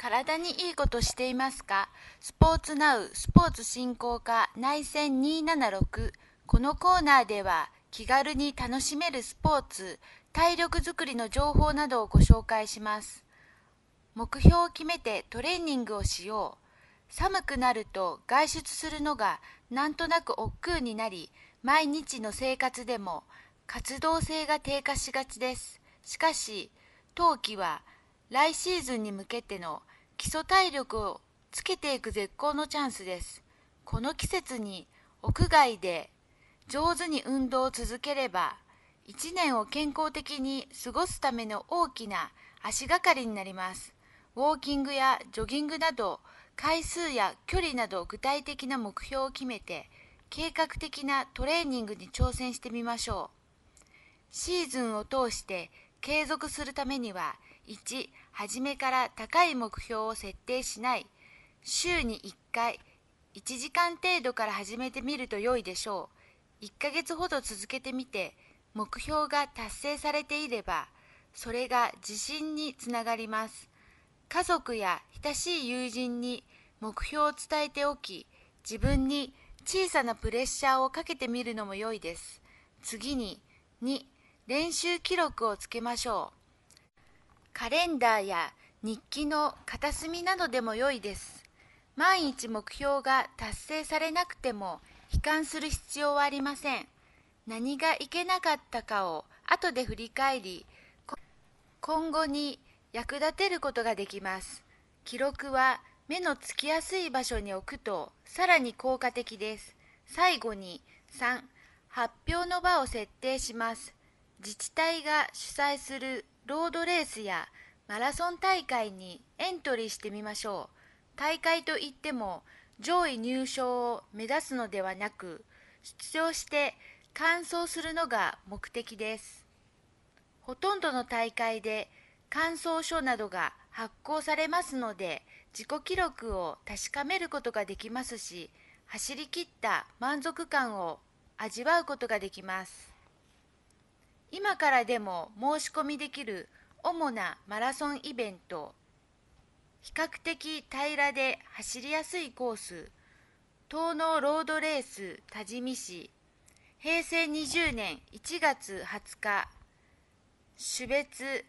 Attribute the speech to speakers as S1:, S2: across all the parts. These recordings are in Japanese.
S1: 体にいいことしていますか？スポーツナウスポーツ振興課内戦276。このコーナーでは気軽に楽しめるスポーツ、体力づくりの情報などをご紹介します。目標を決めてトレーニングをしよう。寒くなると外出するのがなんとなく億劫になり、毎日の生活でも活動性が低下しがちです。しかし、冬季は来シーズンに向けての基礎体力をつけていく絶好のチャンスです。この季節に屋外で上手に運動を続ければ、一年を健康的に過ごすための大きな足がかりになります。ウォーキングやジョギングなど、回数や距離など具体的な目標を決めて、計画的なトレーニングに挑戦してみましょう。シーズンを通して継続するためには、1、初めから高い目標を設定しない。週に1回、1時間程度から始めてみると良いでしょう。1ヶ月ほど続けてみて、目標が達成されていれば、それが自信につながります。家族や親しい友人に目標を伝えておき、自分に小さなプレッシャーをかけてみるのも良いです。次に、2、練習記録をつけましょう。カレンダーや日記の片隅などでも良いです。毎日目標が達成されなくても悲観する必要はありません。何がいけなかったかを後で振り返り、今後に役立てることができます。記録は目のつきやすい場所に置くとさらに効果的です。最後に3、発表の場を設定します。自治体が主催するロードレースやマラソン大会にエントリーしてみましょう。大会といっても上位入賞を目指すのではなく、出場して完走するのが目的です。ほとんどの大会で完走書などが発行されますので、自己記録を確かめることができますし、走り切った満足感を味わうことができます。今からでも申し込みできる主なマラソンイベント、比較的平らで走りやすいコース、東農ロードレース多治見市、平成20年1月20日、種別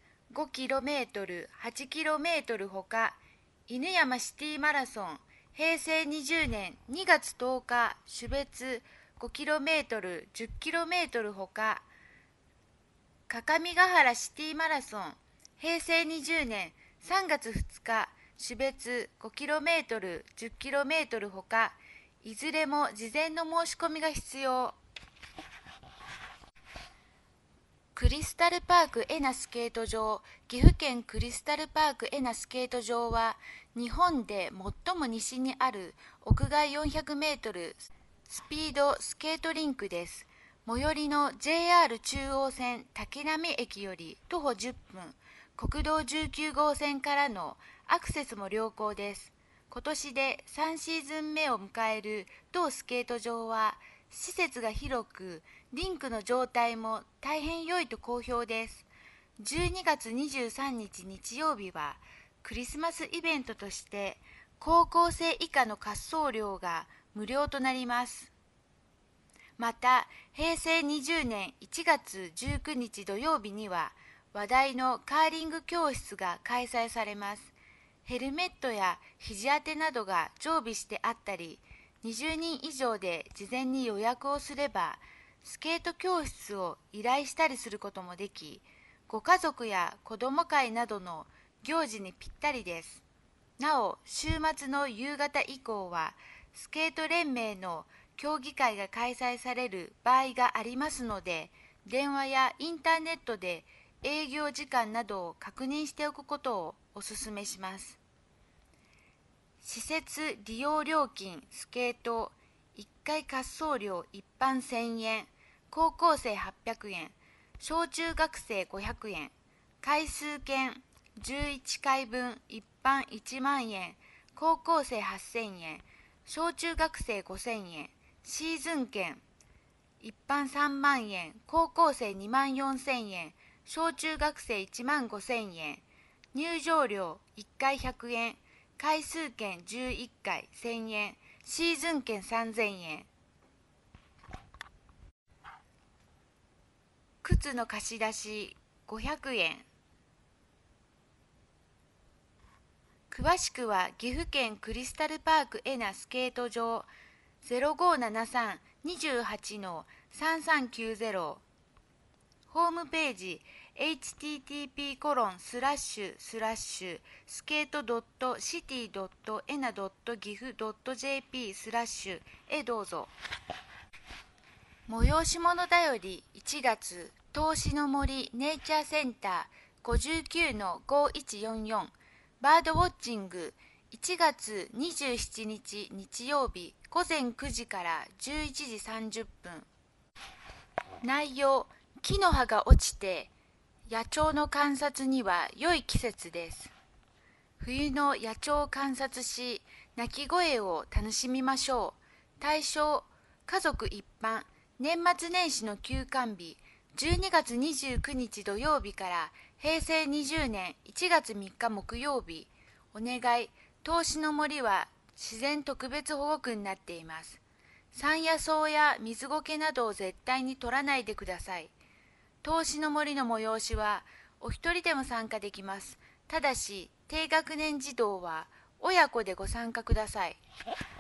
S1: 5km、8km ほか、犬山シティマラソン、平成20年2月10日、種別 5km、10km ほか、各務原シティマラソン、平成20年3月2日、種別 5km、10km ほか、いずれも事前の申し込みが必要。クリスタルパークエナスケート場、岐阜県クリスタルパークエナスケート場は、日本で最も西にある屋外400メートルスピードスケートリンクです。最寄りの JR 中央線滝波駅より徒歩10分、国道19号線からのアクセスも良好です。今年で3シーズン目を迎える同スケート場は、施設が広く、リンクの状態も大変良いと好評です。12月23日日曜日は、クリスマスイベントとして、高校生以下の滑走料が無料となります。また、平成20年1月19日土曜日には、話題のカーリング教室が開催されます。ヘルメットや肘当てなどが常備してあったり、20人以上で事前に予約をすれば、スケート教室を依頼したりすることもでき、ご家族や子ども会などの行事にぴったりです。なお、週末の夕方以降は、スケート連盟の競技会が開催される場合がありますので、電話やインターネットで営業時間などを確認しておくことをお勧めします。施設利用料金スケート1回滑走料一般1000円、高校生800円、小中学生500円、回数券11回分一般1万円、高校生8000円、小中学生5000円、シーズン券一般3万円、高校生2万4000円、小中学生1万5000円、入場料1回100円、 回数券11回1000円、シーズン券3000円。靴の貸し出し500円。詳しくは岐阜県クリスタルパークエナスケート場 0573-28-3390 ホームページ http://skate.city.ena.gifu.jp/ へどうぞ。催し物だより1月、東志の森ネイチャーセンター 59-5144 バードウォッチング1月27日日曜日午前9時から11時30分。内容、木の葉が落ちて野鳥の観察には良い季節です。冬の野鳥を観察し、鳴き声を楽しみましょう。対象、家族一般、年末年始の休館日、12月29日土曜日から平成20年1月3日木曜日。お願い、東志の森は自然特別保護区になっています。山野草や水苔などを絶対に取らないでください。東志の森の催しはお一人でも参加できます。ただし低学年児童は親子でご参加ください。